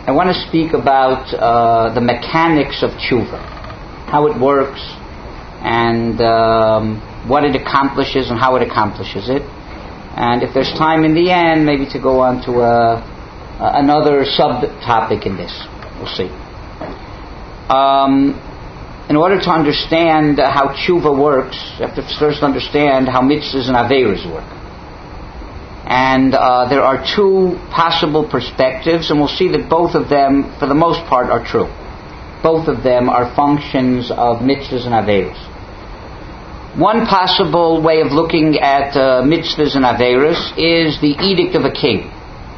I want to speak about the mechanics of tshuva, how it works, and what it accomplishes and how it accomplishes it. And if there's time in the end, maybe to go on to another subtopic in this. We'll see. In order to understand how tshuva works, you have to first understand how mitzvahs and averos work. And there are two possible perspectives, and we'll see that both of them, for the most part, are true. Both of them are functions of mitzvahs and averos. One possible way of looking at mitzvahs and averos is the edict of a king.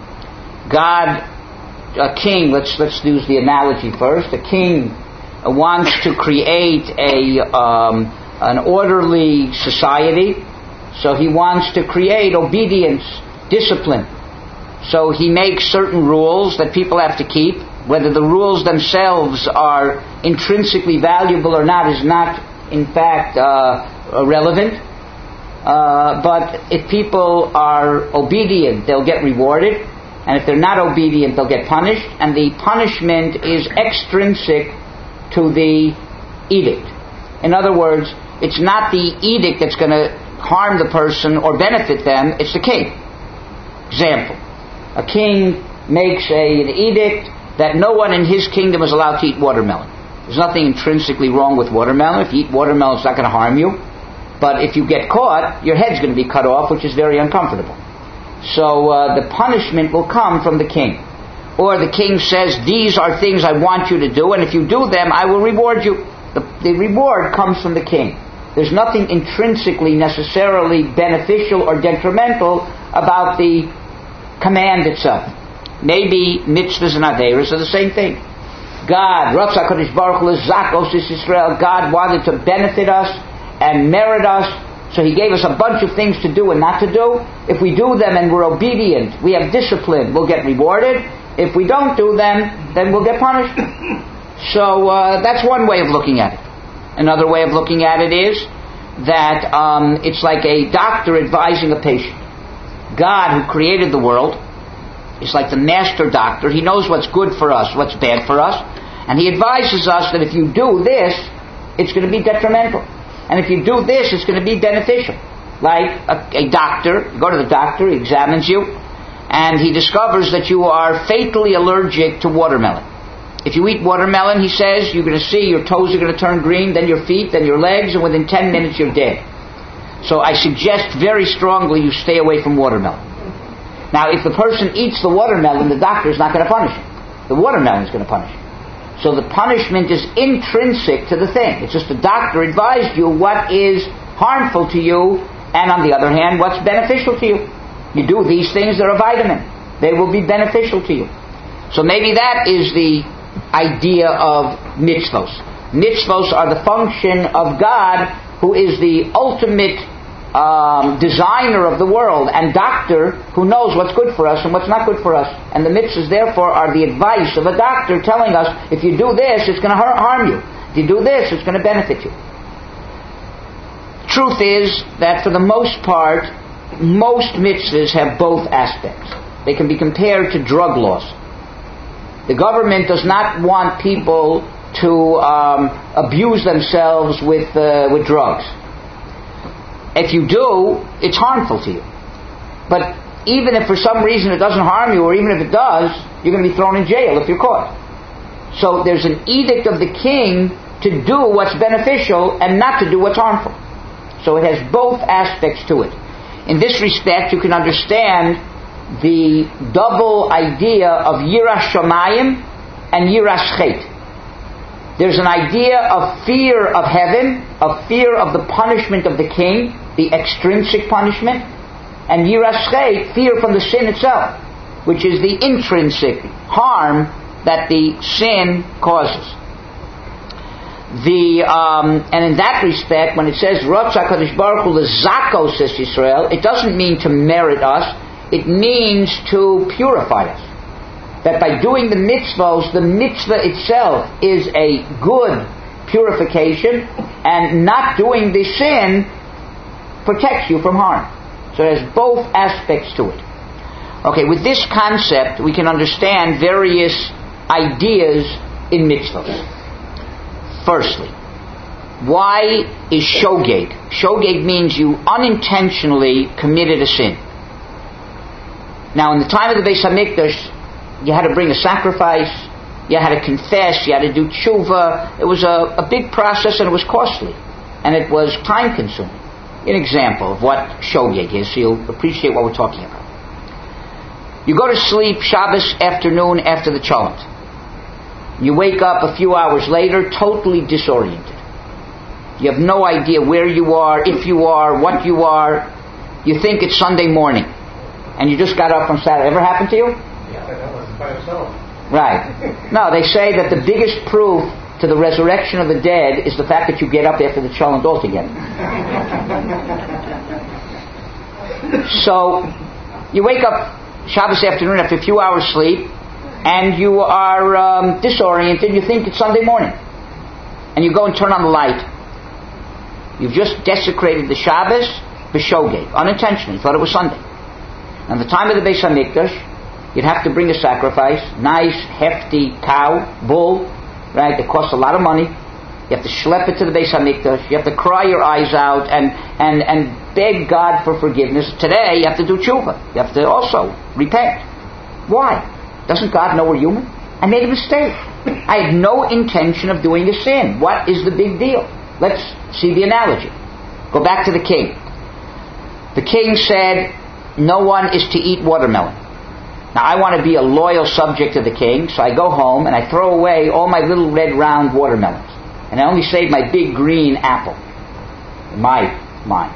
God, a king, let's use the analogy first. A king wants to create an orderly society, so he wants to create obedience, discipline. So he makes certain rules that people have to keep. Whether the rules themselves are intrinsically valuable or not is not, in fact, relevant. But if people are obedient, they'll get rewarded. And if they're not obedient, they'll get punished. And the punishment is extrinsic to the edict. In other words, it's not the edict that's going to harm the person or benefit them, it's the king. Example, a king makes an edict that no one in his kingdom is allowed to eat watermelon. There's nothing intrinsically wrong with watermelon. If you eat watermelon, it's not going to harm you. But if you get caught, your head's going to be cut off, which is very uncomfortable. So the punishment will come from the king. Or the king says, these are things I want you to do, and if you do them, I will reward you. The reward comes from the king. There's nothing intrinsically necessarily beneficial or detrimental about the command itself. Maybe mitzvahs and averos are the same thing. God, Ratzah Kadosh Baruch Hu Zakos Israel, God wanted to benefit us and merit us, so He gave us a bunch of things to do and not to do. If we do them and we're obedient, we have discipline, we'll get rewarded. If we don't do them, then we'll get punished. So that's one way of looking at it. Another way of looking at it is that it's like a doctor advising a patient. God, who created the world, is like the master doctor. He knows what's good for us, what's bad for us. And He advises us that if you do this, it's going to be detrimental. And if you do this, it's going to be beneficial. Like a doctor, you go to the doctor, he examines you, and he discovers that you are fatally allergic to watermelon. If you eat watermelon, he says, you're going to see your toes are going to turn green, then your feet, then your legs, and within 10 minutes you're dead. So I suggest very strongly you stay away from watermelon. Now, if the person eats the watermelon, the doctor is not going to punish him. The watermelon is going to punish him. So the punishment is intrinsic to the thing. It's just the doctor advised you what is harmful to you, and on the other hand, what's beneficial to you. You do these things, they're a vitamin. They will be beneficial to you. So maybe that is the idea of mitzvos. Mitzvos are the function of God, who is the ultimate designer of the world and doctor who knows what's good for us and what's not good for us. And the mitzvahs, therefore, are the advice of a doctor telling us, if you do this, it's going to harm you. If you do this, it's going to benefit you. Truth is that for the most part, most mitzvahs have both aspects. They can be compared to drug laws. The government does not want people to abuse themselves with drugs. If you do, it's harmful to you. But even if for some reason it doesn't harm you, or even if it does, you're going to be thrown in jail if you're caught. So there's an edict of the king to do what's beneficial and not to do what's harmful. So it has both aspects to it. In this respect, you can understand the double idea of Yiras Shamayim and Yiras Chet. There's an idea of fear of heaven, of fear of the punishment of the king, the extrinsic punishment, and Yiras Chet, fear from the sin itself, which is the intrinsic harm that the sin causes. And in that respect, when it says Ratzah Kadosh Baruch Hu Zakos Israel, it doesn't mean to merit us. It means to purify us. That by doing the mitzvahs, the mitzvah itself is a good purification, and not doing the sin protects you from harm. So it has both aspects to it. Okay, with this concept, we can understand various ideas in mitzvahs. Firstly, why is shogeg? Shogeg means you unintentionally committed a sin. Now, in the time of the Beis Hamikdash, you had to bring a sacrifice, you had to confess, you had to do tshuva. It was a big process, and it was costly, and it was time-consuming. An example of what shogeg is, so you'll appreciate what we're talking about. You go to sleep Shabbos afternoon after the cholent. You wake up a few hours later totally disoriented. You have no idea where you are, if you are, what you are. You think it's Sunday morning, and you just got up from Saturday. Ever happened to you? Yeah, that was by itself. Right. No, they say that the biggest proof to the resurrection of the dead is the fact that you get up after the cholent altogether. So, you wake up Shabbos afternoon after a few hours sleep, and you are disoriented. You think it's Sunday morning, and you go and turn on the light. You've just desecrated the Shabbos b'shogeg, unintentionally. You thought it was Sunday. And the time of the Beis Hamikdash, you'd have to bring a sacrifice, nice, hefty cow, bull, right? It costs a lot of money. You have to schlep it to the Beis Hamikdash. You have to cry your eyes out and beg God for forgiveness. Today, you have to do tshuva. You have to also repent. Why? Doesn't God know we're human? I made a mistake. I had no intention of doing a sin. What is the big deal? Let's see the analogy. Go back to the king. The king said, no one is to eat watermelon. Now, I want to be a loyal subject to the king, so I go home and I throw away all my little red round watermelons. And I only save my big green apple, in my mind.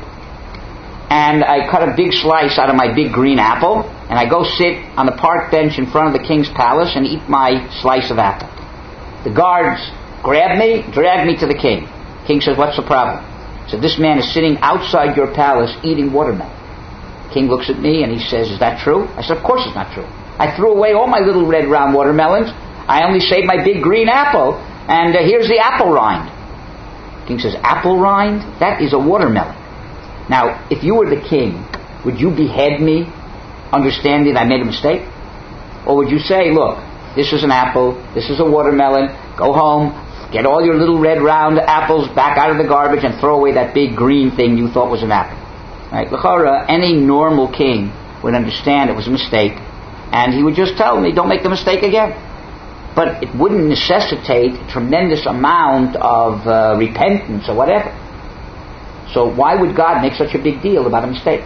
And I cut a big slice out of my big green apple, and I go sit on the park bench in front of the king's palace and eat my slice of apple. The guards grab me, drag me to the king. King says, what's the problem? He said, this man is sitting outside your palace eating watermelon. King looks at me and he says, is that true? I said, of course it's not true. I threw away all my little red round watermelons. I only saved my big green apple, and here's the apple rind. King says, apple rind? That is a watermelon. Now, if you were the king, would you behead me, understanding that I made a mistake? Or would you say, look, this is an apple, this is a watermelon, go home, get all your little red round apples back out of the garbage and throw away that big green thing you thought was an apple. Right? L'chara, any normal king would understand it was a mistake, and he would just tell me, don't make the mistake again. But it wouldn't necessitate a tremendous amount of repentance or whatever. So why would God make such a big deal about a mistake?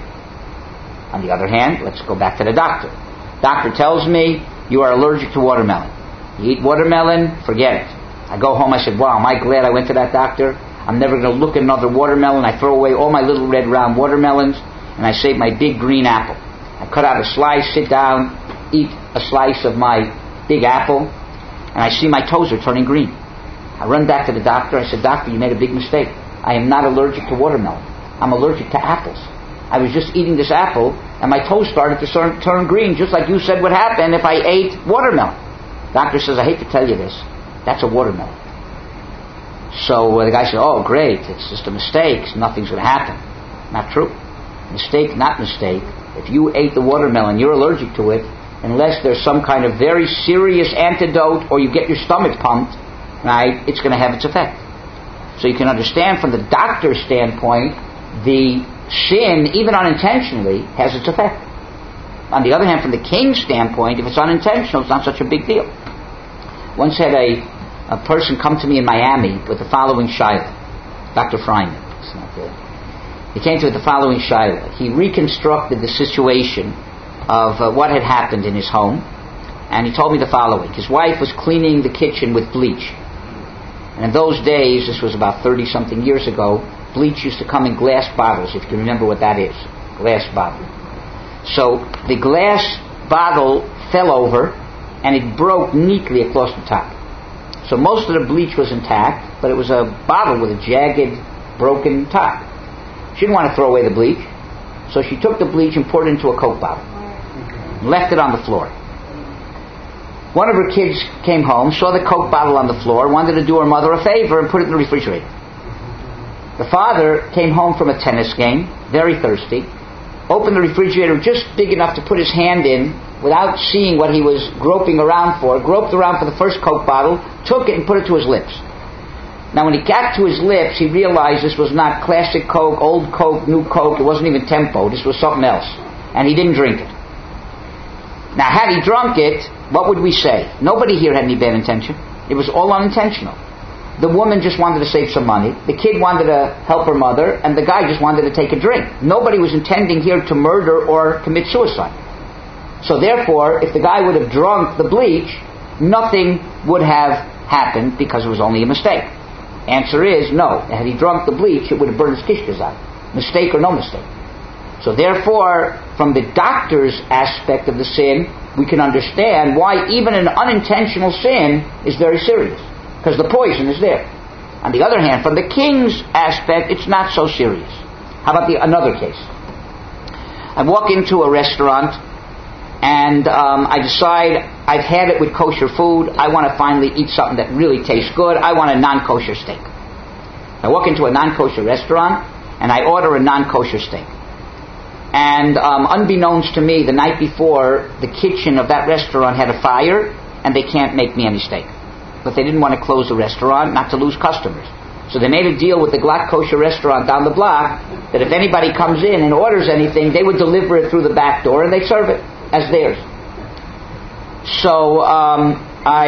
On the other hand, let's go back to the doctor. Doctor tells me you are allergic to watermelon. You eat watermelon, forget it. I go home, I said, wow, am I glad I went to that doctor? I'm never going to look at another watermelon. I throw away all my little red round watermelons, and I save my big green apple. I cut out a slice, sit down, eat a slice of my big apple, and I see my toes are turning green. I run back to the doctor. I said, doctor, you made a big mistake. I am not allergic to watermelon. I'm allergic to apples. I was just eating this apple, and my toes started to turn green, just like you said would happen if I ate watermelon. Doctor says, I hate to tell you this. That's a watermelon. So the guy said, oh, great. It's just a mistake. Nothing's going to happen. Not true. Mistake, not mistake. If you ate the watermelon, you're allergic to it, unless there's some kind of very serious antidote or you get your stomach pumped, right, it's going to have its effect. So you can understand from the doctor's standpoint, the sin, even unintentionally, has its effect. On the other hand, from the king's standpoint, if it's unintentional, it's not such a big deal. Once had a person come to me in Miami with the following shayla. Dr. Fryman. It's not good. He came to me with the following shayla. He reconstructed the situation of what had happened in his home, and he told me the following. His wife was cleaning the kitchen with bleach. And in those days, this was about 30-something years ago, bleach used to come in glass bottles, if you can remember what that is. Glass bottle. So the glass bottle fell over, and it broke neatly across the top. So most of the bleach was intact, but it was a bottle with a jagged, broken top. She didn't want to throw away the bleach, so she took the bleach and poured it into a Coke bottle. And left it on the floor. One of her kids came home, saw the Coke bottle on the floor, wanted to do her mother a favor and put it in the refrigerator. The father came home from a tennis game, very thirsty, opened the refrigerator just big enough to put his hand in without seeing what he was groping around for, groped around for the first Coke bottle, took it and put it to his lips. Now when he got to his lips, he realized this was not classic Coke, old Coke, new Coke, it wasn't even Tempo, this was something else. And he didn't drink it. Now had he drunk it, what would we say? Nobody here had any bad intention. It was all unintentional. The woman just wanted to save some money, the kid wanted to help her mother, and the guy just wanted to take a drink. Nobody was intending here to murder or commit suicide. So therefore, if the guy would have drunk the bleach, nothing would have happened because it was only a mistake. Answer is no. Had he drunk the bleach, it would have burned his kishkas out. Mistake or no mistake. So therefore, from the doctor's aspect of the sin, we can understand why even an unintentional sin is very serious. Because the poison is there. On the other hand, from the king's aspect, it's not so serious. How about another case? I walk into a restaurant and I decide I've had it with kosher food. I want to finally eat something that really tastes good. I want a non-kosher steak. I walk into a non-kosher restaurant and I order a non-kosher steak. And unbeknownst to me, the night before, the kitchen of that restaurant had a fire and they can't make me any steak. But they didn't want to close the restaurant, not to lose customers. So they made a deal with the Glatt Kosher restaurant down the block that if anybody comes in and orders anything, they would deliver it through the back door and they'd serve it as theirs. So I'm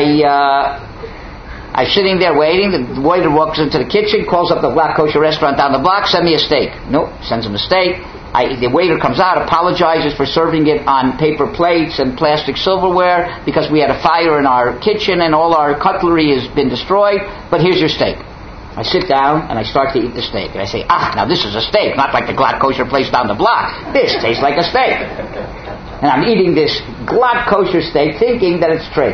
sitting there waiting. The waiter walks into the kitchen, calls up the Glatt Kosher restaurant down the block, send me a steak. Nope, sends him a steak. The waiter comes out, apologizes for serving it on paper plates and plastic silverware because we had a fire in our kitchen and all our cutlery has been destroyed, but here's your steak. I sit down and I start to eat the steak. And I say, now this is a steak, not like the Glatt Kosher place down the block. This tastes like a steak. And I'm eating this Glatt Kosher steak thinking that it's straight.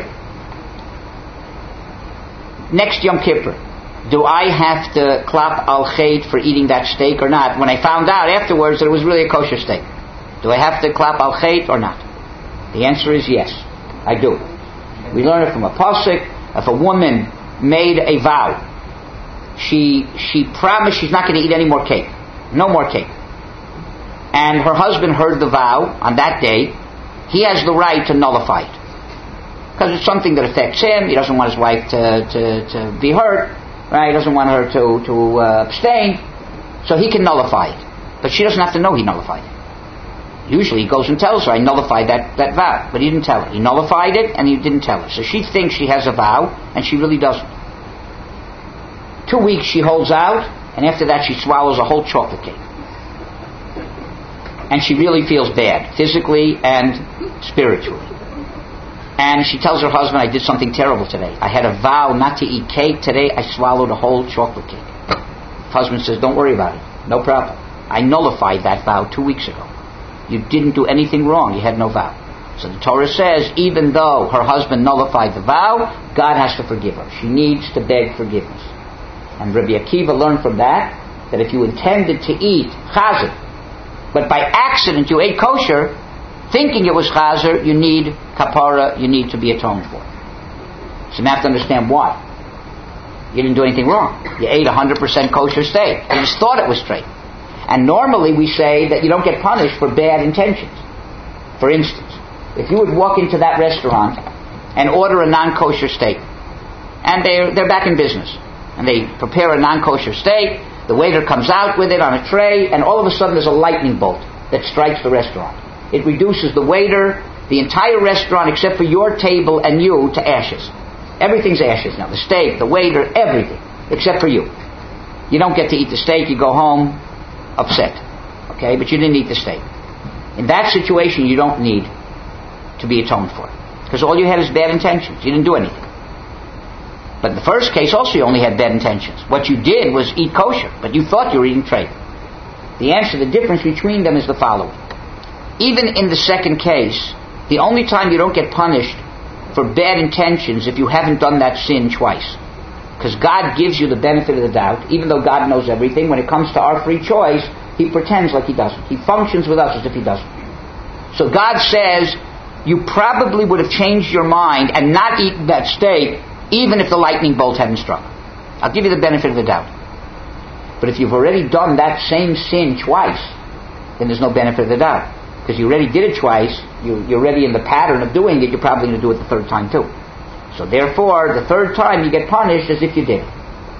Next Yom Kippur, do I have to klap al chet for eating that steak or not? When I found out afterwards that it was really a kosher steak. Do I have to klap al chet or not? The answer is yes, I do. We learn it from a pasuk. If a woman made a vow, she promised she's not going to eat any more cake. No more cake. And her husband heard the vow on that day, he has the right to nullify it. Because it's something that affects him. He doesn't want his wife to be hurt. Right? He doesn't want her to abstain, so he can nullify it. But she doesn't have to know he nullified it. Usually he goes and tells her, I nullified that vow. But he didn't tell her. He nullified it and he didn't tell her. So she thinks she has a vow and she really doesn't. 2 weeks she holds out and after that she swallows a whole chocolate cake. And she really feels bad, physically and spiritually. And she tells her husband, I did something terrible today. I had a vow not to eat cake. Today I swallowed a whole chocolate cake. Husband says, don't worry about it. No problem. I nullified that vow 2 weeks ago. You didn't do anything wrong. You had no vow. So the Torah says, even though her husband nullified the vow, God has to forgive her. She needs to beg forgiveness. And Rabbi Akiva learned from that if you intended to eat chazer, but by accident you ate kosher, thinking it was chazer, you need kapara, you need to be atoned for. So you have to understand why. You didn't do anything wrong. You ate 100% kosher steak. You just thought it was straight. And normally we say that you don't get punished for bad intentions. For instance, if you would walk into that restaurant and order a non-kosher steak, and they're back in business, and they prepare a non-kosher steak, the waiter comes out with it on a tray, and all of a sudden there's a lightning bolt that strikes the restaurant. It reduces the waiter, the entire restaurant except for your table and you to ashes. Everything's ashes now. The steak, the waiter, everything, except for you. You don't get to eat the steak, you go home upset. Okay, but you didn't eat the steak. In that situation, you don't need to be atoned for. Because all you had is bad intentions. You didn't do anything. But in the first case also you only had bad intentions. What you did was eat kosher, but you thought you were eating trade. The answer, the difference between them is the following. Even in the second case, the only time you don't get punished for bad intentions if you haven't done that sin twice. Because God gives you the benefit of the doubt, even though God knows everything. When it comes to our free choice, He pretends like He doesn't. He functions with us as if He doesn't. So God says, you probably would have changed your mind and not eaten that steak even if the lightning bolt hadn't struck. I'll give you the benefit of the doubt. But if you've already done that same sin twice, then there's no benefit of the doubt. Because you already did it twice, you're already in the pattern of doing it, you're probably going to do it the third time too. So therefore, the third time you get punished as if you did it.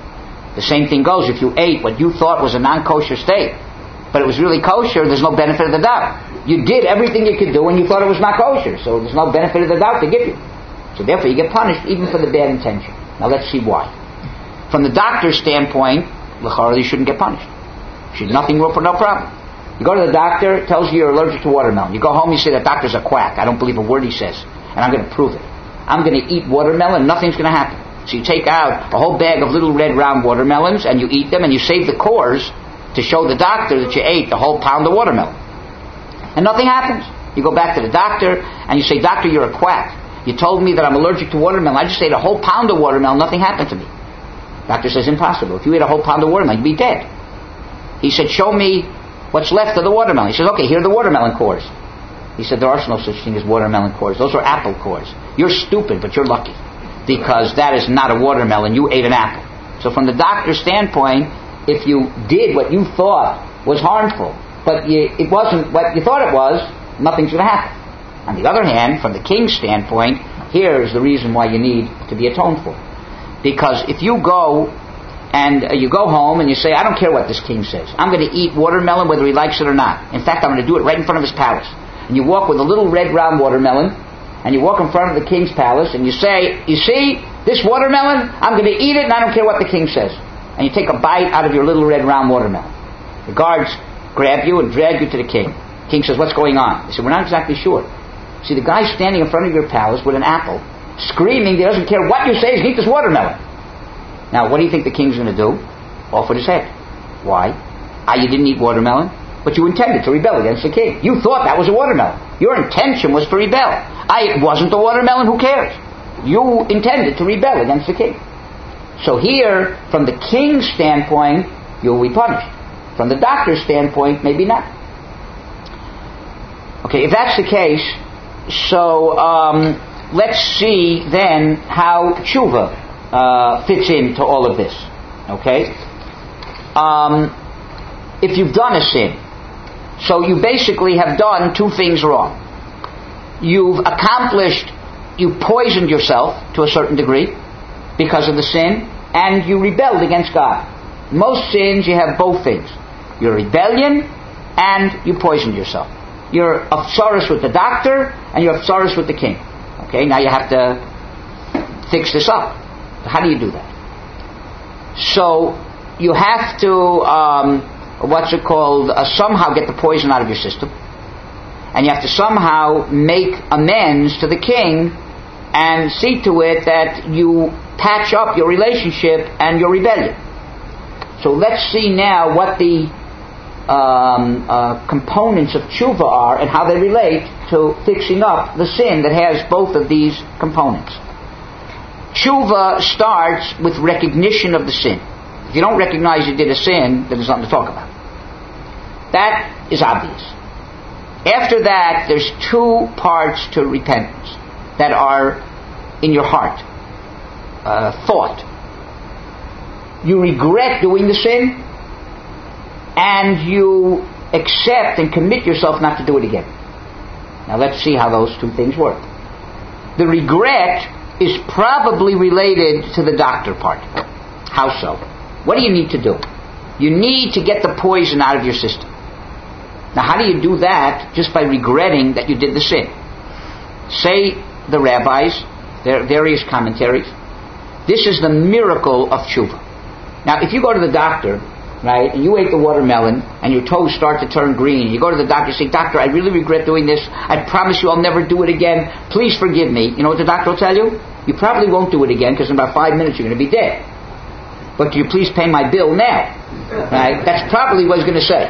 The same thing goes if you ate what you thought was a non-kosher steak, but it was really kosher, there's no benefit of the doubt. You did everything you could do and you thought it was not kosher, so there's no benefit of the doubt to give you. So therefore you get punished even for the bad intention. Now let's see why. From the doctor's standpoint, l'chara, you shouldn't get punished. She's nothing wrong for no problem. You go to the doctor, tells you you're allergic to watermelon. You go home, you say that doctor's a quack. I don't believe a word he says, and I'm going to prove it. I'm going to eat watermelon, nothing's going to happen. So you take out a whole bag of little red round watermelons and you eat them and you save the cores to show the doctor that you ate the whole pound of watermelon. And nothing happens. You go back to the doctor and you say, doctor, you're a quack. You told me that I'm allergic to watermelon. I just ate a whole pound of watermelon, nothing happened to me. Doctor says, impossible. If you ate a whole pound of watermelon, you'd be dead. He said, show me what's left of the watermelon. He says, okay, here are the watermelon cores. He said, there are no such thing as watermelon cores. Those are apple cores. You're stupid, but you're lucky. Because that is not a watermelon. You ate an apple. So from the doctor's standpoint, if you did what you thought was harmful, but it wasn't what you thought it was, nothing's going to happen. On the other hand, from the king's standpoint, here is the reason why you need to be atoned for. Because if you go and you go home and you say, I don't care what this king says. I'm going to eat watermelon whether he likes it or not. In fact, I'm going to do it right in front of his palace. And you walk with a little red round watermelon, and you walk in front of the king's palace, and you say, you see, this watermelon, I'm going to eat it, and I don't care what the king says. And you take a bite out of your little red round watermelon. The guards grab you and drag you to the king. The king says, what's going on? They say, we're not exactly sure. See, the guy's standing in front of your palace with an apple, screaming, he doesn't care what you say, he's going to eat this watermelon. Now, what do you think the king's going to do? Off with his head. Why? You didn't eat watermelon, but you intended to rebel against the king. You thought that was a watermelon. Your intention was to rebel. It wasn't a watermelon, who cares? You intended to rebel against the king. So here, from the king's standpoint, you'll be punished. From the doctor's standpoint, maybe not. Okay, if that's the case, so let's see then how tshuva fits into all of this. Okay? If you've done a sin, so you basically have done two things wrong. You've you poisoned yourself to a certain degree because of the sin, and you rebelled against God. Most sins, you have both things. Your rebellion and you poisoned yourself. You're upsaris with the doctor and you're upsaris with the king. Okay, now you have to fix this up. How do you do that? So you have to somehow get the poison out of your system, and you have to somehow make amends to the king and see to it that you patch up your relationship and your rebellion. So let's see now what the components of tshuva are and how they relate to fixing up the sin that has both of these components. Tshuva starts with recognition of the sin. If you don't recognize you did a sin, then there's nothing to talk about. That is obvious. After that, there's two parts to repentance that are in your heart. Thought. You regret doing the sin, and you accept and commit yourself not to do it again. Now let's see how those two things work. The regret is probably related to the doctor part. How so? What do you need to do? You need to get the poison out of your system. Now how do you do that? Just by regretting that you did the sin. Say the rabbis, their various commentaries, this is the miracle of tshuva. Now if you go to the doctor, right, and you ate the watermelon and your toes start to turn green, you go to the doctor and say, doctor, I really regret doing this. I promise you I'll never do it again. Please forgive me. You know what the doctor will tell you? You probably won't do it again because in about 5 minutes you're going to be dead. But do you please pay my bill now? Right? That's probably what he's going to say.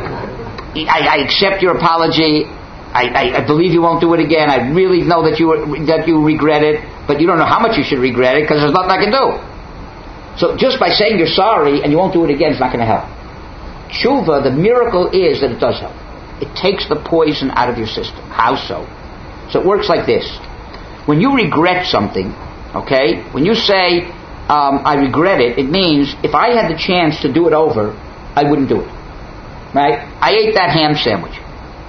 I accept your apology. I believe you won't do it again. I really know that you regret it, but you don't know how much you should regret it because there's nothing I can do. So just by saying you're sorry and you won't do it again is not going to help. Tshuva, the miracle is that it does help. It takes the poison out of your system. How so? So it works like this. When you regret something, okay, when you say, I regret it, it means if I had the chance to do it over, I wouldn't do it. Right? I ate that ham sandwich.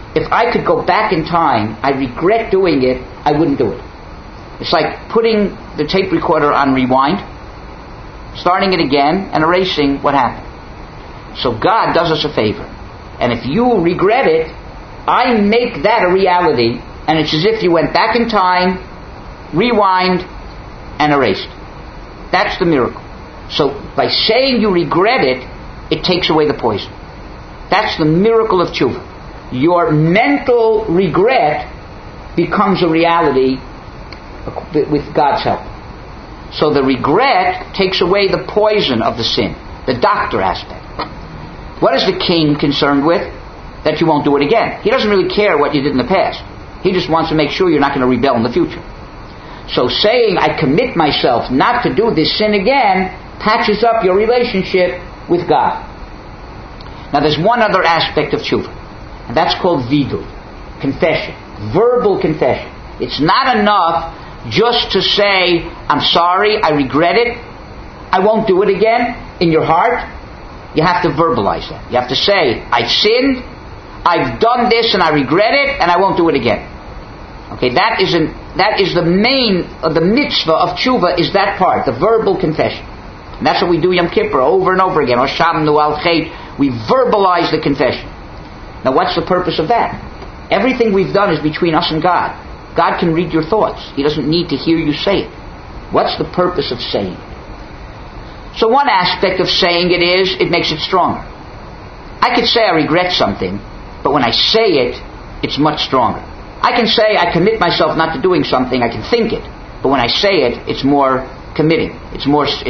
if I could go back in time, I regret doing it, I wouldn't do it. It's like putting the tape recorder on rewind, starting it again, and erasing what happened. So God does us a favor. And if you regret it, I make that a reality, and it's as if you went back in time, rewind, and erased. That's the miracle. So by saying you regret it, it takes away the poison. That's the miracle of tshuva. Your mental regret becomes a reality with God's help. So the regret takes away the poison of the sin, the doctor aspect. What is the king concerned with? That you won't do it again. He doesn't really care what you did in the past. He just wants to make sure you're not going to rebel in the future. So saying, I commit myself not to do this sin again, patches up your relationship with God. Now there's one other aspect of tshuva, and that's called vidu, confession, verbal confession. It's not enough just to say, I'm sorry, I regret it, I won't do it again, in your heart. You have to verbalize that. You have to say, I sinned, I've done this and I regret it, and I won't do it again. Okay, that is the main, the mitzvah of tshuva is that part, the verbal confession. And that's what we do Yom Kippur over and over again. We verbalize the confession. Now what's the purpose of that? Everything we've done is between us and God. God can read your thoughts. He doesn't need to hear you say it. What's the purpose of saying it? So one aspect of saying it is, it makes it stronger. I could say I regret something, but when I say it, it's much stronger. I can say I commit myself not to doing something, I can think it, but when I say it, it's more committing. It's more of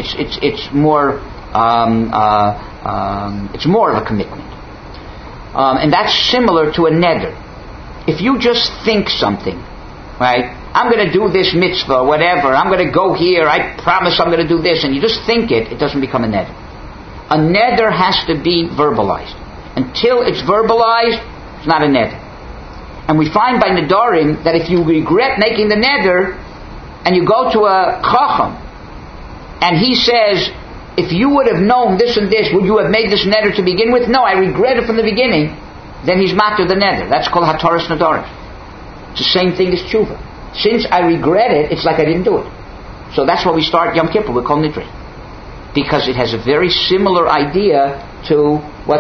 a commitment. And that's similar to a neder. If you just think something, right? I'm going to do this mitzvah, whatever. I'm going to go here. I promise I'm going to do this. And you just think it, it doesn't become a neder. A neder has to be verbalized. Until it's verbalized, it's not a neder. And we find by nedarim that if you regret making the neder, and you go to a chacham, and he says, if you would have known this and this, would you have made this neder to begin with? No, I regret it from the beginning. Then he's matter the neder. That's called hataras nedarim. It's the same thing as tshuva. Since I regret it, it's like I didn't do it. So that's why we start Yom Kippur with Kol Nidre. Because it has a very similar idea to,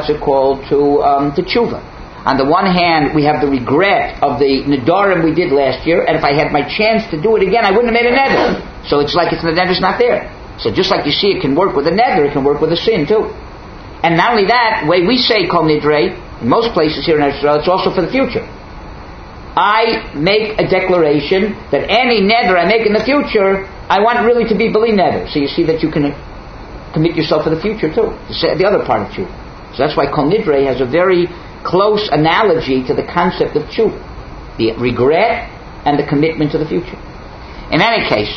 to tshuva. On the one hand, we have the regret of the nedarim we did last year, and if I had my chance to do it again, I wouldn't have made a neder. So it's like the neder's not there. So just like you see, it can work with a neder, it can work with a sin too. And not only that, the way we say Kol Nidre, in most places here in Israel, it's also for the future. I make a declaration that any neder I make in the future, I want really to be beli neder. So you see that you can commit yourself for the future too. The other part of tshuva. So that's why Kol Nidre has a very close analogy to the concept of tshuva. The regret and the commitment to the future. In any case,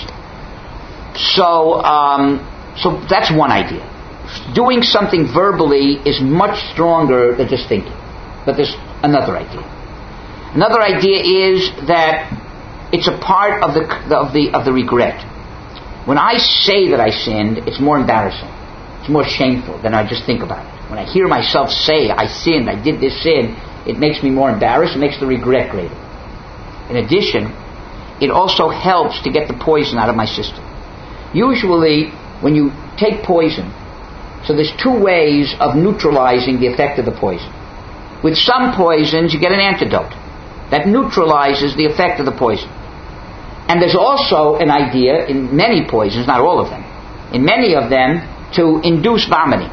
so that's one idea. Doing something verbally is much stronger than just thinking. But there's another idea. Another idea is that it's a part of the regret. When I say that I sinned, it's more embarrassing. It's more shameful than I just think about it. When I hear myself say, I sinned, I did this sin, it makes me more embarrassed, it makes the regret greater. In addition, it also helps to get the poison out of my system. Usually, when you take poison, so there's two ways of neutralizing the effect of the poison. With some poisons, you get an antidote that neutralizes the effect of the poison. And there's also an idea in many poisons, not all of them, in many of them, to induce vomiting,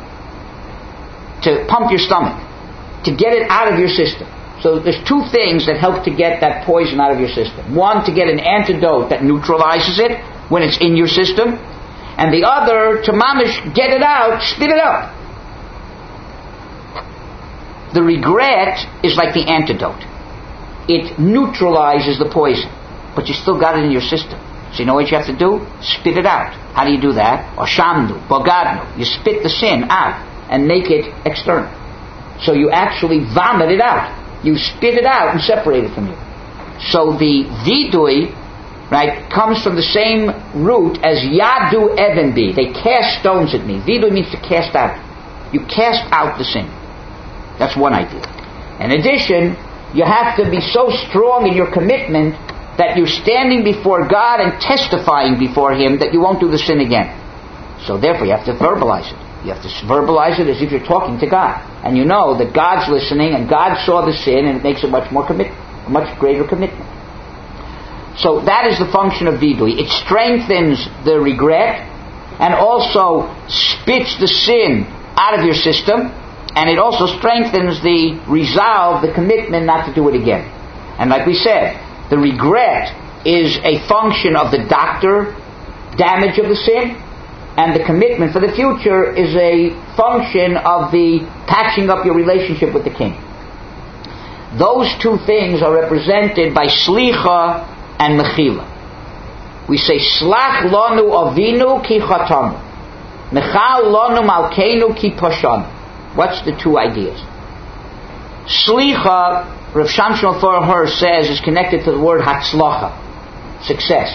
to pump your stomach, to get it out of your system. So there's two things that help to get that poison out of your system. One, to get an antidote that neutralizes it when it's in your system, and the other, to mamish, get it out, spit it up. The regret is like the antidote. It neutralizes the poison, but you still got it in your system. So you know what you have to do? Spit it out. How do you do that? Or shamdu, bogadnu. You spit the sin out and make it external. So you actually vomit it out. You spit it out and separate it from you. So the vidui, right, comes from the same root as yadu even bi. They cast stones at me. Vidui means to cast out. You cast out the sin. That's one idea. In addition, you have to be so strong in your commitment that you're standing before God and testifying before Him that you won't do the sin again. So therefore you have to verbalize it. You have to verbalize it as if you're talking to God. And you know that God's listening and God saw the sin, and it makes a much greater commitment. So that is the function of vidui. It strengthens the regret and also spits the sin out of your system, and it also strengthens the resolve, the commitment not to do it again. And like we said, the regret is a function of the doctor damage of the sin, and the commitment for the future is a function of the patching up your relationship with the king. Those two things are represented by slicha and mechila. We say, Slach lanu avinu ki chatanu, mechal lanu malkeinu ki pashanu. What's the two ideas? Slicha, Rav Shamshon Forher says, is connected to the word hatzlacha, success.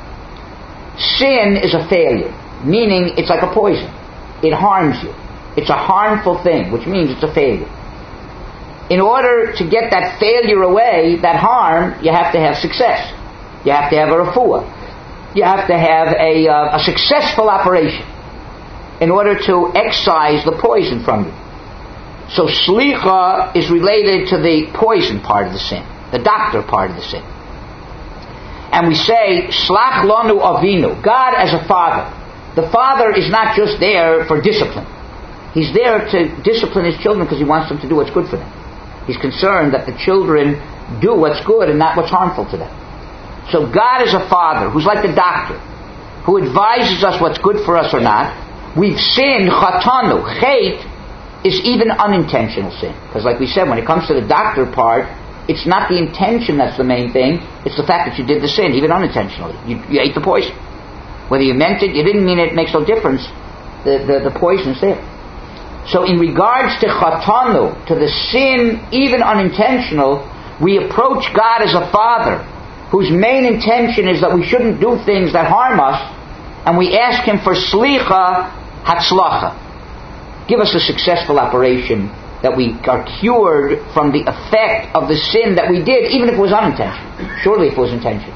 Sin is a failure, meaning it's like a poison. It harms you. It's a harmful thing, which means it's a failure. In order to get that failure away, that harm, you have to have success. You have to have a refuah. You have to have a successful operation in order to excise the poison from you. So slicha is related to the poison part of the sin, the doctor part of the sin. And we say, Slach lanu avinu, God as a father. The father is not just there for discipline. He's there to discipline his children because he wants them to do what's good for them. He's concerned that the children do what's good and not what's harmful to them. So God is a father who's like the doctor, who advises us what's good for us or not. We've sinned, chatanu. Chait is even unintentional sin. Because like we said, when it comes to the doctor part, it's not the intention that's the main thing. It's the fact that you did the sin, even unintentionally. You ate the poison. Whether you meant it, you didn't mean it, makes no difference. The poison's there. So in regards to chatanu, to the sin, even unintentional, we approach God as a father whose main intention is that we shouldn't do things that harm us, and we ask Him for slicha hatzlacha. Give us a successful operation that we are cured from the effect of the sin that we did, even if it was unintentional. Surely if it was intentional.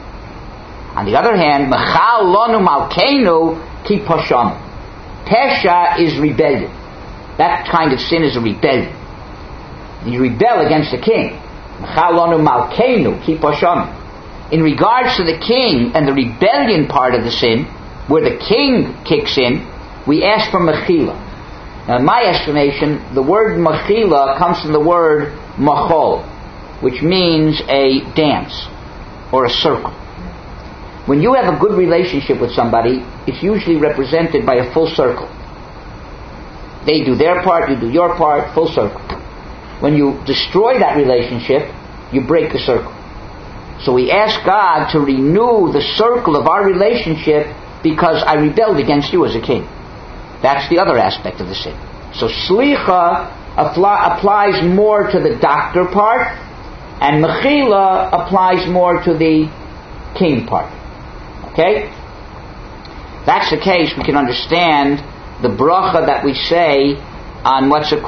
On the other hand, mechal lonu malkeinu ki pashanu. Pesha is rebellion. That kind of sin is a rebellion. You rebel against the king. Mechal lonu malkeinu ki pashanu. In regards to the king and the rebellion part of the sin, where the king kicks in, we ask for mechila. Now, in my estimation, the word mechila comes from the word machol, which means a dance or a circle. When you have a good relationship with somebody, it's usually represented by a full circle. They do their part, you do your part, full circle. When you destroy that relationship, you break the circle. So we ask God to renew the circle of our relationship because I rebelled against you as a king. That's the other aspect of the sin. So slicha applies more to the doctor part, and mechila applies more to the king part. Okay? That's the case, we can understand the bracha that we say on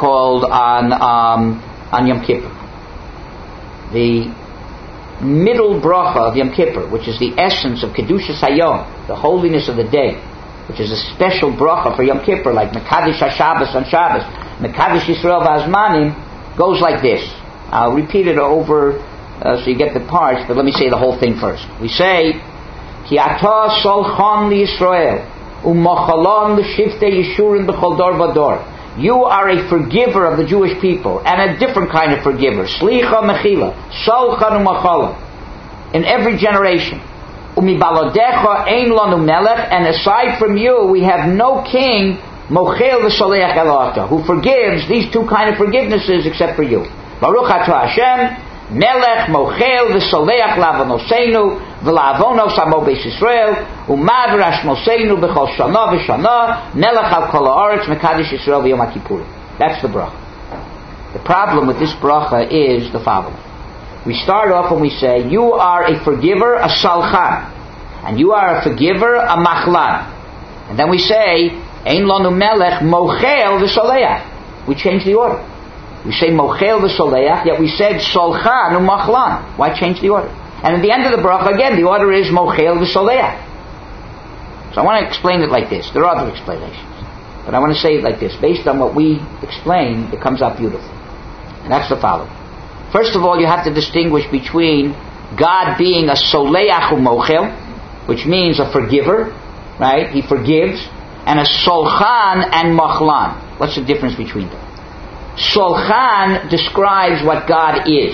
on Yom Kippur. The middle bracha of Yom Kippur, which is the essence of Kedushas Hayom, the holiness of the day, which is a special bracha for Yom Kippur, like Mekadesh HaShabbos on Shabbos, Mekadesh Yisrael V'Azmanim, goes like this. I'll repeat it over so you get the parts, but let me say the whole thing first. We say, Ki ata solchan li Yisrael, u'mochalon l'shiftei yishurim b'chol dor v'dor. You are a forgiver of the Jewish people, and a different kind of forgiver. Slicha mechila, solchan u'machala. In every generation. Umibaladecha ein lanu melech, and aside from you, we have no king, mochel v'soleach elata, who forgives these two kind of forgivenesses except for you. Baruch atah Hashem, melech mochel v'soleach lavonoseinu, v'lavonos amo beis Yisrael, u'maver ashmoseinu b'chol shana v'shana, melech al kol ha'aretz mekadesh Yisrael v'yom ha'kippurim. That's the bracha. The problem with this bracha is the following. We start off and we say, you are a forgiver, a salchan. And you are a forgiver, a machlan. And then we say, ein lanu melech mochel v'soleach. We change the order. We say mochel v'soleach, yet we said solchan u'machlan. Why change the order? And at the end of the bracha, again, the order is mochel v'soleach. So I want to explain it like this. There are other explanations. But I want to say it like this. Based on what we explain, it comes out beautiful. And that's the following. First of all, you have to distinguish between God being a soleach u'mochel, which means a forgiver, right? He forgives. And a solchan and machlan. What's the difference between them? Solchan describes what God is.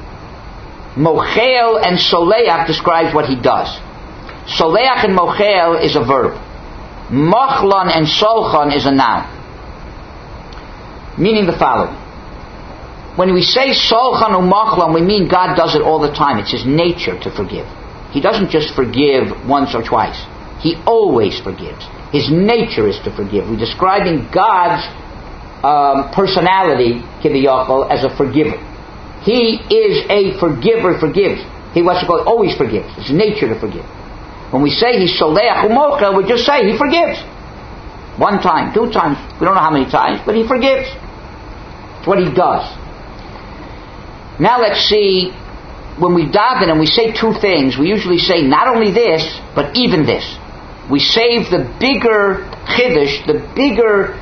Mochel and soleach describes what He does. Soleach and mochel is a verb. Machlan and solchan is a noun. Meaning the following. When we say solchan or machlan, we mean God does it all the time. It's His nature to forgive. He doesn't just forgive once or twice. He always forgives. His nature is to forgive. We're describing God's personality, kiviyachol, as a forgiver. He is a forgiver, forgives. He always forgives. It's nature to forgive. When we say He's soleach u'mochel, we just say He forgives. 1 time, 2 times, we don't know how many times, but He forgives. It's what He does. Now let's see, when we daven and we say 2 things, we usually say not only this, but even this. We save the bigger chiddush, the bigger,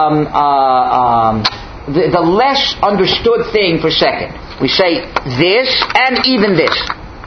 the less understood thing for second. We say this and even this.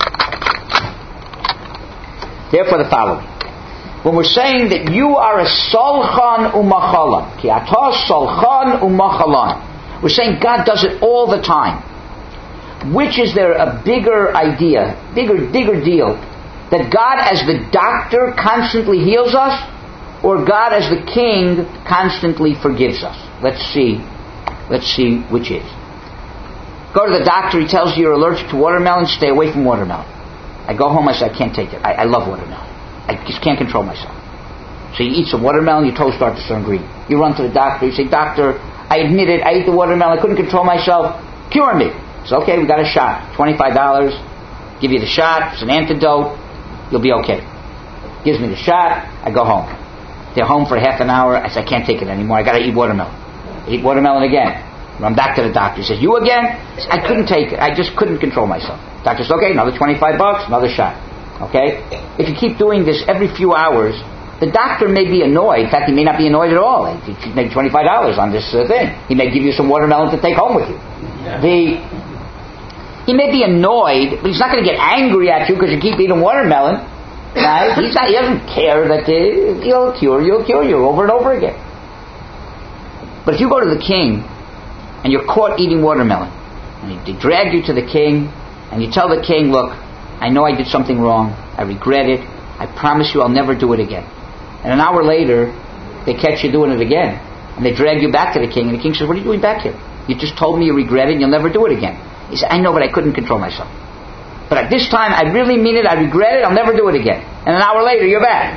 Therefore, the following. When we're saying that you are a solchan u'machalan, ki atah solchan u'machalan, we're saying God does it all the time. Which is there a bigger idea, bigger deal, that God as the doctor constantly heals us, or God as the king constantly forgives us? Let's see which is. Go to the doctor, he tells you you're allergic to watermelon, stay away from watermelon. I go home, I say, I can't take it. I love watermelon. I just can't control myself. So you eat some watermelon, your toes start to turn green. You run to the doctor, you say, doctor, I admit it, I ate the watermelon, I couldn't control myself, cure me. It's okay, we got a shot, $25, give you the shot, it's an antidote, you'll be okay. Gives me the shot, I go home. They're home for half an hour, I say, I can't take it anymore, I got to eat watermelon. I eat watermelon again. Run back to the doctor. He says, you again? I couldn't take it. I just couldn't control myself. Doctor says, okay, another $25, another shot. Okay? If you keep doing this every few hours, the doctor may be annoyed. In fact, he may not be annoyed at all. He should make $25 on this thing. He may give you some watermelon to take home with you. He may be annoyed, but he's not going to get angry at you because you keep eating watermelon. Right? He doesn't care that he'll cure you over and over again. But if you go to the king and you're caught eating watermelon, and they drag you to the king, and you tell the king, look, I know I did something wrong, I regret it, I promise you I'll never do it again. And an hour later, they catch you doing it again, and they drag you back to the king, and the king says, what are you doing back here? You just told me you regret it, and you'll never do it again. He said, I know, but I couldn't control myself. But at this time, I really mean it, I regret it, I'll never do it again. And an hour later, you're back.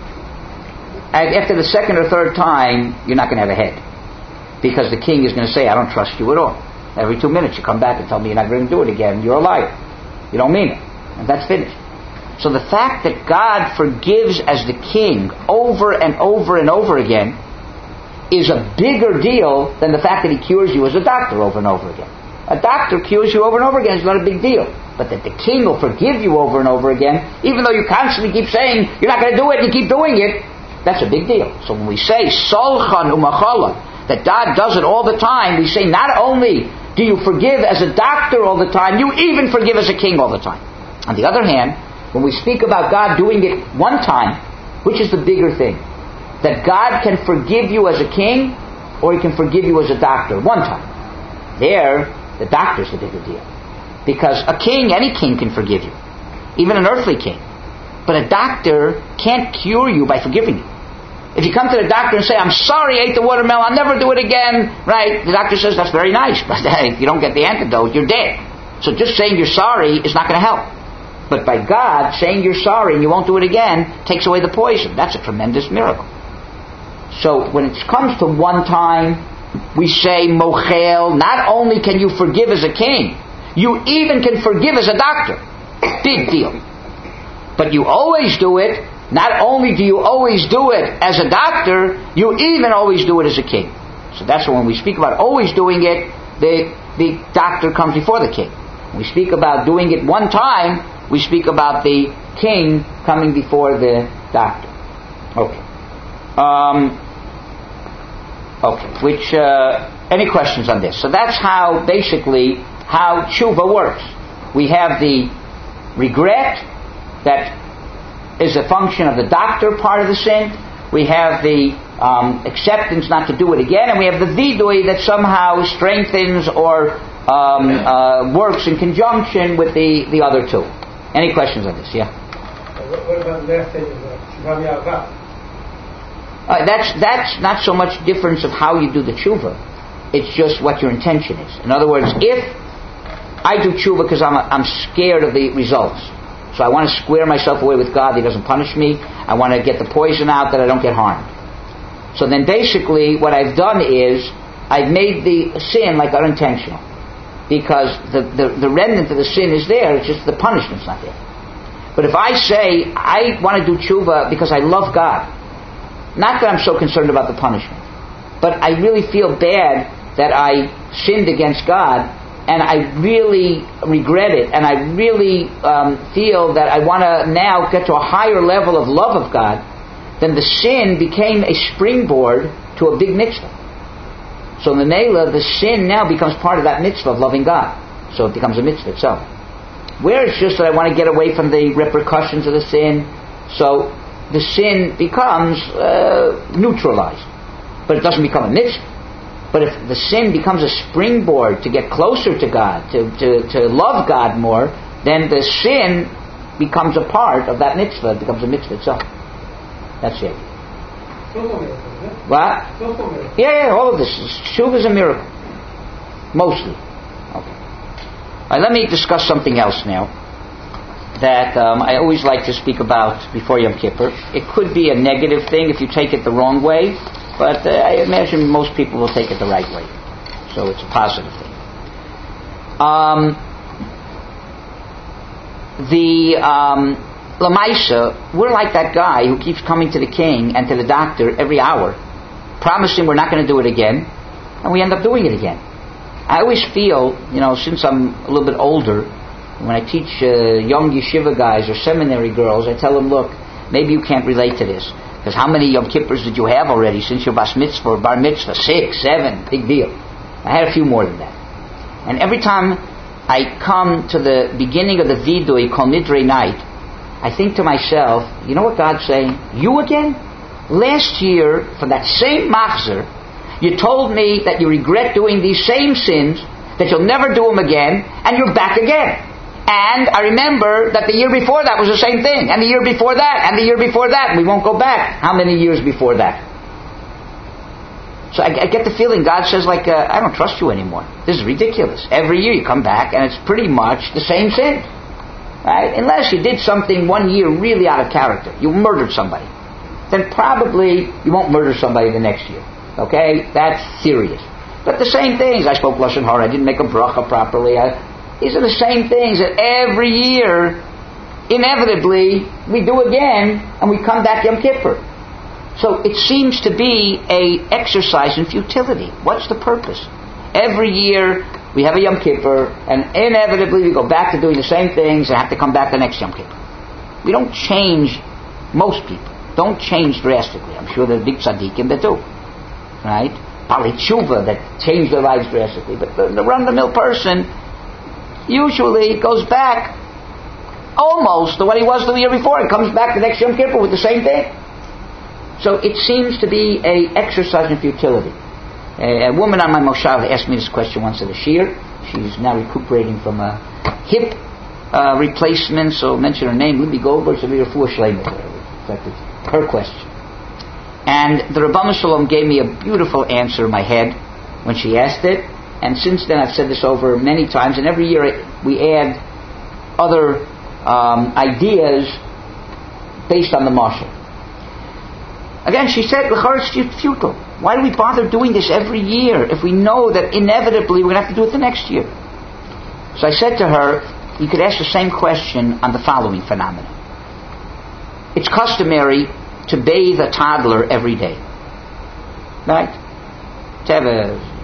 And after the second or third time, you're not going to have a head. Because the king is going to say, I don't trust you at all. Every 2 minutes you come back and tell me you're not going to do it again. You're a liar. You don't mean it. And that's finished. So the fact that God forgives as the king over and over and over again is a bigger deal than the fact that He cures you as a doctor over and over again. A doctor cures you over and over again is not a big deal. But that the king will forgive you over and over again, even though you constantly keep saying you're not going to do it and you keep doing it, that's a big deal. So when we say solchan u'machala, that God does it all the time, we say not only do you forgive as a doctor all the time, you even forgive as a king all the time. On the other hand, when we speak about God doing it one time, which is the bigger thing? That God can forgive you as a king, or He can forgive you as a doctor one time. There, the doctor's the bigger deal. Because a king, any king can forgive you. Even an earthly king. But a doctor can't cure you by forgiving you. If you come to the doctor and say, I'm sorry I ate the watermelon, I'll never do it again, right? The doctor says, that's very nice, but if you don't get the antidote, you're dead. So just saying you're sorry is not going to help. But by God, saying you're sorry and you won't do it again, takes away the poison. That's a tremendous miracle. So when it comes to one time, we say, mochel, not only can you forgive as a king, you even can forgive as a doctor. Big deal. But you always do it. Not only do you always do it as a doctor, you even always do it as a king. So that's when we speak about always doing it, the doctor comes before the king. We speak about doing it one time. We speak about the king coming before the doctor. Okay. Any questions on this? So that's how tshuva works. We have the regret that is a function of the doctor part of the sin. We have the acceptance not to do it again, and we have the vidui that somehow strengthens or works in conjunction with the other two. Any questions on this? Yeah. What about the last stage of tshuva mi'ava? That's not so much difference of how you do the tshuva. It's just what your intention is. In other words, if I do tshuva because I'm scared of the results, so I want to square myself away with God, He doesn't punish me. I want to get the poison out that I don't get harmed. So then basically what I've done is I've made the sin like unintentional. Because the remnant of the sin is there, it's just the punishment's not there. But if I say, I want to do tshuva because I love God, not that I'm so concerned about the punishment, but I really feel bad that I sinned against God, and I really regret it, and I really feel that I want to now get to a higher level of love of God, then the sin became a springboard to a big mitzvah. So in the Mela, the sin now becomes part of that mitzvah of loving God. So it becomes a mitzvah itself. Where it's just that I want to get away from the repercussions of the sin, so the sin becomes neutralized. But it doesn't become a mitzvah. But if the sin becomes a springboard to get closer to God, to love God more, then the sin becomes a part of that mitzvah. It becomes a mitzvah itself. That's it. What? Yeah, all of this. Tshuva is a miracle. Mostly. Okay. All right, let me discuss something else now that I always like to speak about before Yom Kippur. It could be a negative thing if you take it the wrong way, but I imagine most people will take it the right way. So it's a positive thing. Lamaisa, we're like that guy who keeps coming to the king and to the doctor every hour, promising we're not going to do it again, and we end up doing it again. I always feel, since I'm a little bit older, when I teach young yeshiva guys or seminary girls, I tell them, look, maybe you can't relate to this, because how many Yom Kippurs did you have already since your bas mitzvah or bar mitzvah? 6, 7, big deal. I had a few more than that. And every time I come to the beginning of the vidui, Kol Nidre night, I think to myself, you know what God's saying? You again? Last year, for that same machzer, you told me that you regret doing these same sins, that you'll never do them again, and you're back again. And I remember that the year before that was the same thing, and the year before that, and the year before that. We won't go back. How many years before that? So I get the feeling God says, I don't trust you anymore. This is ridiculous. Every year you come back, and it's pretty much the same sin. Right? Unless you did something one year really out of character. You murdered somebody. Then probably you won't murder somebody the next year. Okay? That's serious. But the same things. I spoke Lashon Hara. I didn't make a bracha properly. These are the same things that every year, inevitably, we do again, and we come back Yom Kippur. So it seems to be a exercise in futility. What's the purpose? Every year, we have a Yom Kippur, and inevitably we go back to doing the same things and have to come back the next Yom Kippur. We don't change, most people don't change drastically. I'm sure there are big tzaddikim that do. Right? Bali tshuva that change their lives drastically. But the run-of-the-mill person usually goes back almost to what he was the year before and comes back the next Yom Kippur with the same thing. So it seems to be an exercise in futility. A woman on my moshav asked me this question once at a shir. She's now recuperating from a hip replacement, so mention her name, Libby Goldberg, so be refuah shleima. In fact, it's her question. And the Rabbanu Shalom gave me a beautiful answer in my head when she asked it. And since then I've said this over many times, and every year we add other ideas based on the marshal. Again, she said, it's futile. Why do we bother doing this every year if we know that inevitably we're going to have to do it the next year? So I said to her, you could ask the same question on the following phenomenon. It's customary to bathe a toddler every day. Right? To have a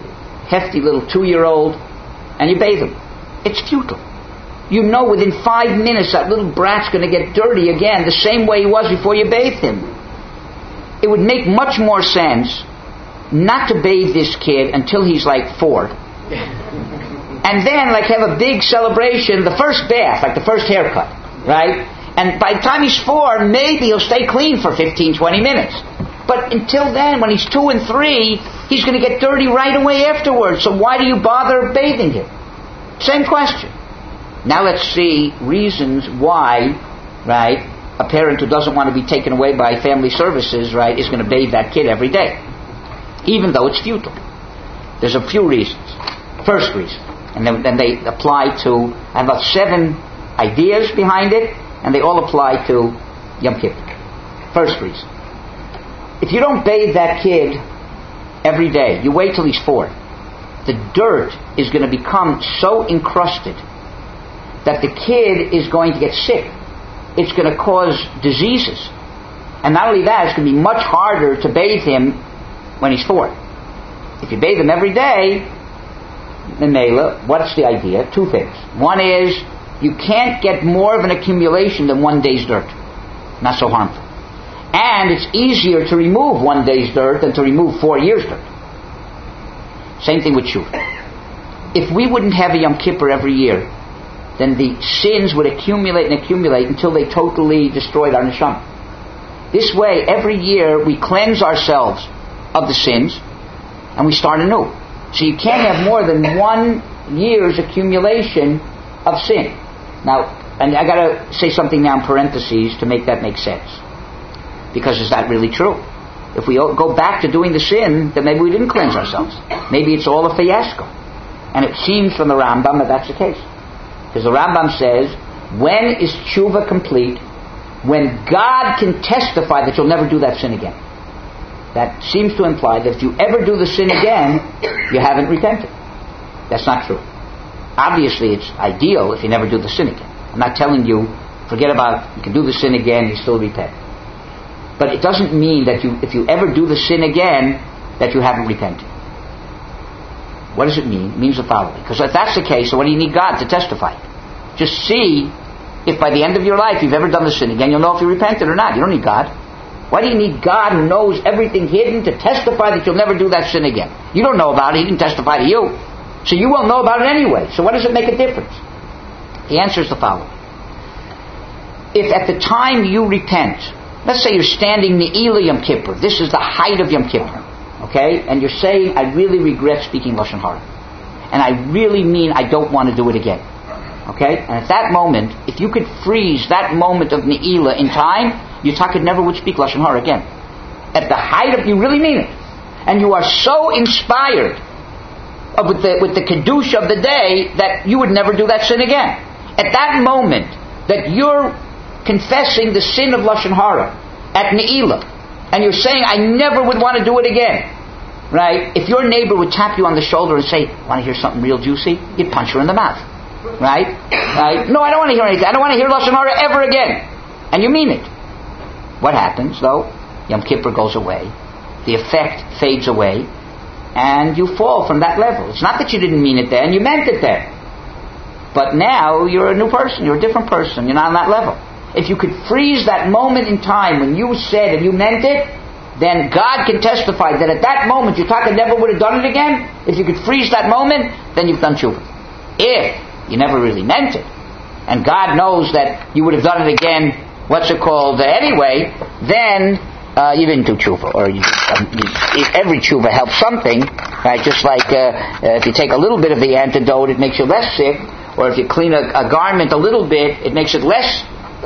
hefty little 2-year-old, and you bathe him. It's futile. You know within 5 minutes that little brat's going to get dirty again, the same way he was before you bathed him. It would make much more sense not to bathe this kid until he's like 4. And then have a big celebration, the first bath, like the first haircut, right? And by the time he's 4, maybe he'll stay clean for 15, 20 minutes. But until then, when he's 2 and 3, he's going to get dirty right away afterwards. So why do you bother bathing him? Same question. Now let's see reasons why, right, a parent who doesn't want to be taken away by family services, right, is going to bathe that kid every day, even though it's futile. There's a few reasons. First reason, and then they apply to, I have about 7 ideas behind it, and they all apply to Yom Kippur. First reason. If you don't bathe that kid every day, you wait till he's 4, the dirt is going to become so encrusted that the kid is going to get sick. It's going to cause diseases. And not only that, it's going to be much harder to bathe him when he's 4. If you bathe him every day, Memela, what's the idea? 2 things. One is, you can't get more of an accumulation than 1 day's dirt. Not so harmful. And it's easier to remove 1 day's dirt than to remove 4 years' dirt. Same thing with Tshuva. If we wouldn't have a Yom Kippur every year, then the sins would accumulate and accumulate until they totally destroyed our neshama. This way, every year we cleanse ourselves of the sins and we start anew. So you can't have more than 1 year's accumulation of sin. Now, and I got to say something now in parentheses to make that make sense. Because is that really true? If we go back to doing the sin, then maybe we didn't cleanse ourselves. Maybe it's all a fiasco. And it seems from the Rambam that that's the case. Because the Rambam says, when is tshuva complete? When God can testify that you'll never do that sin again. That seems to imply that if you ever do the sin again, you haven't repented. That's not true. Obviously, it's ideal if you never do the sin again. I'm not telling you, forget about, you can do the sin again, you still repent. But it doesn't mean that if you ever do the sin again, that you haven't repented. What does it mean? It means the following. Because if that's the case, so what do you need God to testify? Just see if by the end of your life you've ever done the sin again, you'll know if you repented or not. You don't need God. Why do you need God who knows everything hidden to testify that you'll never do that sin again? You don't know about it. He didn't testify to you. So you won't know about it anyway. So what does it make a difference? The answer is the following. If at the time you repent, let's say you're standing Ne'ilah Yom Kippur. This is the height of Yom Kippur. Okay? And you're saying, I really regret speaking Lashon Hara. And I really mean I don't want to do it again. Okay? And at that moment, if you could freeze that moment of Ne'ilah in time, Yitzhak never would speak Lashon Hara again. At the height of, you really mean it. And you are so inspired with the Kiddush of the day that you would never do that sin again. At that moment that you're confessing the sin of Lashon Hara at Ne'ilah, and you're saying, I never would want to do it again. Right? If your neighbor would tap you on the shoulder and say, want to hear something real juicy? You'd punch her in the mouth. Right? No, I don't want to hear anything. I don't want to hear Lashon Hara ever again. And you mean it. What happens, though? Yom Kippur goes away. The effect fades away. And you fall from that level. It's not that you didn't mean it then. You meant it then. But now you're a new person. You're a different person. You're not on that level. If you could freeze that moment in time when you said and you meant it, then God can testify that at that moment Yitzhak never would have done it again. If you could freeze that moment, then you've done tshuva. If you never really meant it, and God knows that you would have done it again, anyway, then you didn't do tshuva. Or every tshuva helps something, right? Just like if you take a little bit of the antidote, it makes you less sick. Or if you clean a garment a little bit, it makes it less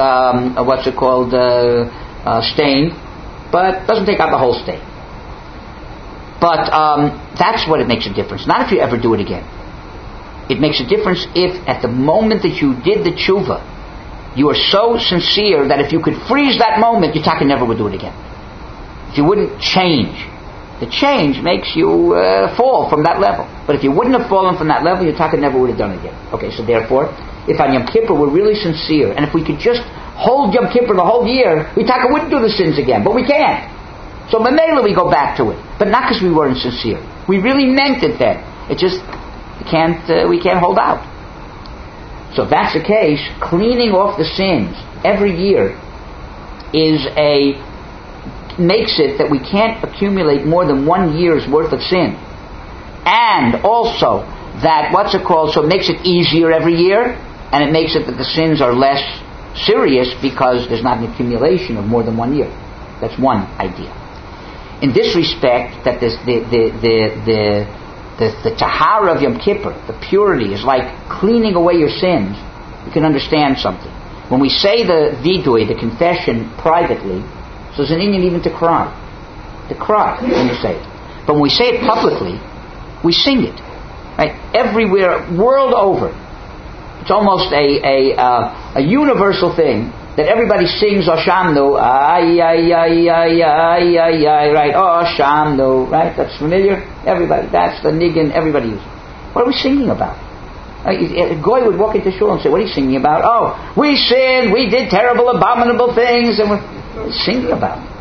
stain, but doesn't take out the whole stain. But that's what it makes a difference. Not if you ever do it again. It makes a difference if at the moment that you did the tshuva, you are so sincere that if you could freeze that moment, Yitzhak never would do it again. If you wouldn't change. The change makes you fall from that level. But if you wouldn't have fallen from that level, Yitzhak never would have done it again. Okay, so therefore, if on Yom Kippur we're really sincere, and if we could just hold Yom Kippur the whole year, Yitzhak wouldn't do the sins again, but we can't. So Mamela we go back to it, but not because we weren't sincere. We really meant it then. It just we can't hold out. So if that's the case, cleaning off the sins every year makes it that we can't accumulate more than 1 year's worth of sin. And also that, so it makes it easier every year, and it makes it that the sins are less serious because there's not an accumulation of more than 1 year. That's one idea. In this respect, that the tahara of Yom Kippur, the purity, is like cleaning away your sins. You can understand something. When we say the vidui, the confession, privately, so there's an Indian even to cry when you say it. But when we say it publicly, we sing it, right? Everywhere, world over. It's almost a universal thing that everybody sings Oshamnu, ay, ay, ay, ay, ay, ay, ay, right? Oshamnu, right? That's familiar? Everybody, that's the niggin everybody uses. What are we singing about? A goy would walk into shul and say, what are you singing about? Oh, we sinned, we did terrible, abominable things, and we're singing about it.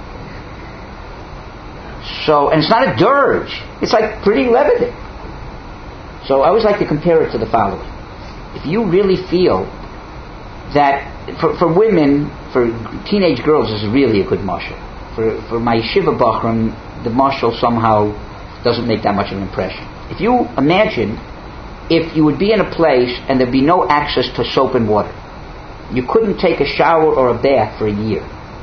So, and it's not a dirge. It's like pretty levitic. So I always like to compare it to the following. If you really feel that, for women, for teenage girls, this is really a good mashal. For my yeshiva bachram, the mashal somehow doesn't make that much of an impression. If you imagine, if you would be in a place and there'd be no access to soap and water, you couldn't take a shower or a bath for a year,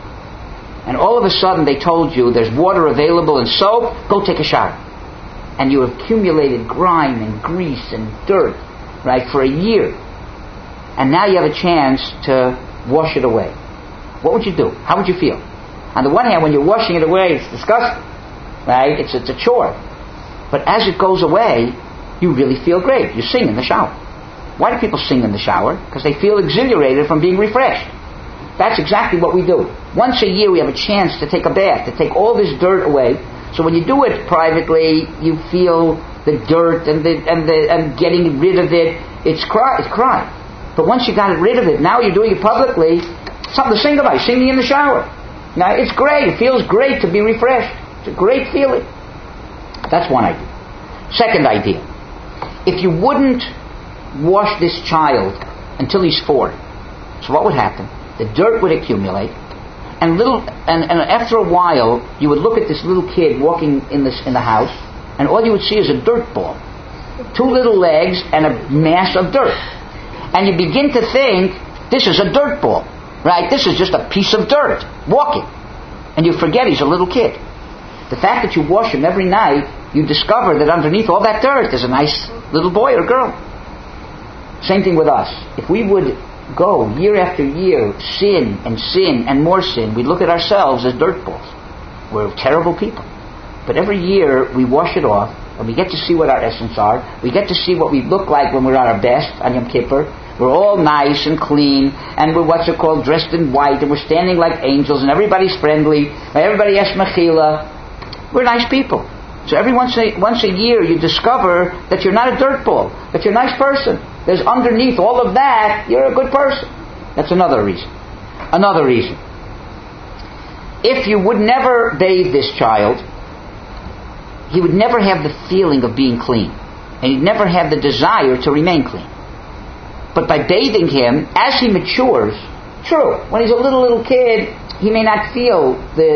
and all of a sudden they told you there's water available and soap, go take a shower, and you accumulated grime and grease and dirt, right, for a year, and now you have a chance to wash it away. What would you do? How would you feel? On the one hand, when you're washing it away, it's disgusting, right? It's a chore. But as it goes away, you really feel great. You sing in the shower. Why do people sing in the shower? Because they feel exhilarated from being refreshed. That's exactly what we do. Once a year we have a chance to take a bath, to take all this dirt away. So when you do it privately, you feel the dirt and getting rid of it. It's crying. But once you got rid of it, now you're doing it publicly. Something to sing about. Singing in the shower. Now it's great. It feels great to be refreshed. It's a great feeling. That's one idea. Second idea. If you wouldn't wash this child until he's 4, so what would happen? The dirt would accumulate, and after a while, you would look at this little kid walking in the house, and all you would see is a dirt ball, 2 little legs, and a mass of dirt, and you begin to think this is a dirt ball, right? This is just a piece of dirt walking, and you forget he's a little kid. The fact that you wash him every night, you discover that underneath all that dirt is a nice little boy or girl. Same thing with us. If we would go year after year, sin and more sin, we look at ourselves as dirt balls. We're terrible people. But every year we wash it off, and we get to see what our essence are. We get to see what we look like when we're at our best on Yom Kippur. We're all nice and clean, and we're dressed in white, and we're standing like angels, and everybody's friendly, and everybody asks mechila. We're nice people. So every once a year you discover that you're not a dirt ball, that you're a nice person. There's underneath all of that, you're a good person. That's another reason. Another reason. If you would never bathe this child, he would never have the feeling of being clean. And he'd never have the desire to remain clean. But by bathing him, as he matures, true, when he's a little kid, he may not feel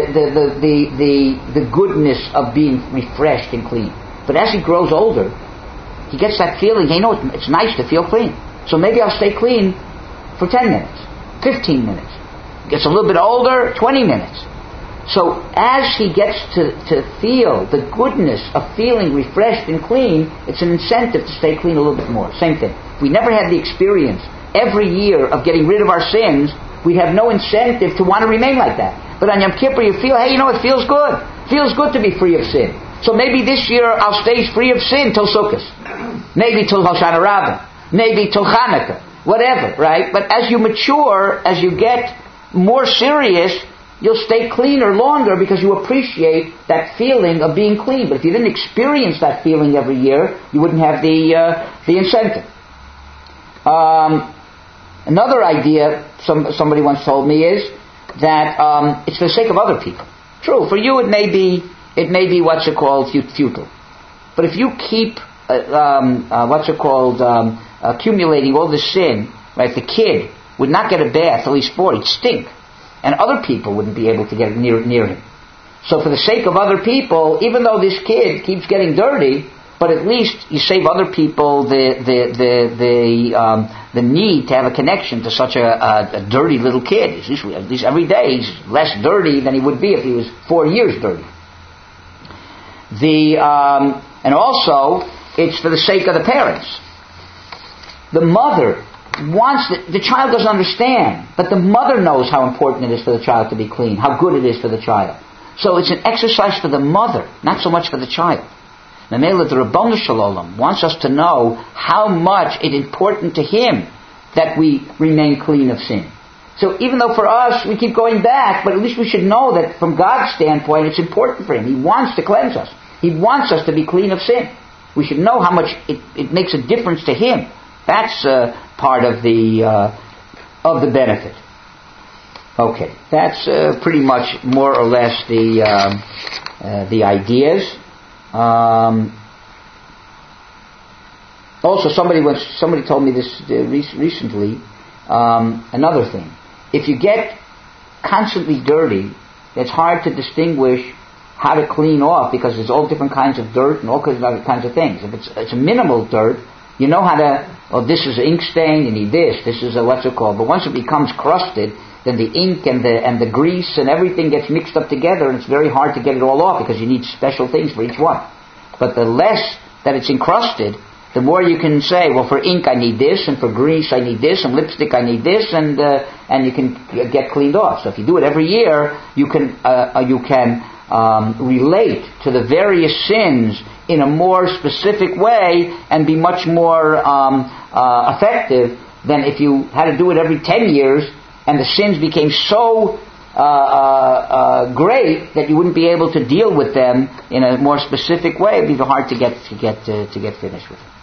the goodness of being refreshed and clean. But as he grows older, he gets that feeling, hey, no, it's nice to feel clean. So maybe I'll stay clean for 10 minutes, 15 minutes. Gets a little bit older, 20 minutes. So as he gets to feel the goodness of feeling refreshed and clean, it's an incentive to stay clean a little bit more. Same thing. If we never had the experience every year of getting rid of our sins, we'd have no incentive to want to remain like that. But on Yom Kippur you feel, hey, it feels good. It feels good to be free of sin. So maybe this year I'll stay free of sin till Sukkot. Maybe till Hoshana Rabbah. Maybe till Hanukkah. Whatever, right? But as you mature, as you get more serious, you'll stay cleaner longer because you appreciate that feeling of being clean. But if you didn't experience that feeling every year, you wouldn't have the incentive. Another idea somebody once told me is that it's for the sake of other people. True, for you it may be futile. But if you keep accumulating all this sin, right? The kid would not get a bath till he's 4. He'd stink. And other people wouldn't be able to get near him. So for the sake of other people, even though this kid keeps getting dirty, but at least you save other people the need to have a connection to such a dirty little kid. At least every day he's less dirty than he would be if he was 4 years dirty. And also, it's for the sake of the parents. The mother wants the child doesn't understand, but the mother knows how important it is for the child to be clean, how good it is for the child. So it's an exercise for the mother, not so much for the child. Mamela, the Rabbanu Shalom wants us to know how much it's important to him that we remain clean of sin. So even though for us we keep going back, but at least we should know that from God's standpoint it's important for him. He wants to cleanse us. He wants us to be clean of sin. We should know how much it makes a difference to him. That's part of the benefit. Okay, that's pretty much more or less the ideas. Also, somebody told me this recently. Another thing, if you get constantly dirty, it's hard to distinguish how to clean off because there's all different kinds of dirt and all kinds of other kinds of things. If it's a minimal dirt, you know how to. Oh, this is an ink stain. You need this. This is a what's it called? But once it becomes crusted, then the ink and the grease and everything gets mixed up together, and it's very hard to get it all off because you need special things for each one. But the less that it's encrusted, the more you can say, well, for ink I need this, and for grease I need this, and lipstick I need this, and you can get cleaned off. So if you do it every year, you can relate to the various sins in a more specific way and be much more effective than if you had to do it every 10 years and the sins became so great that you wouldn't be able to deal with them in a more specific way. It'd be hard to get finished with it.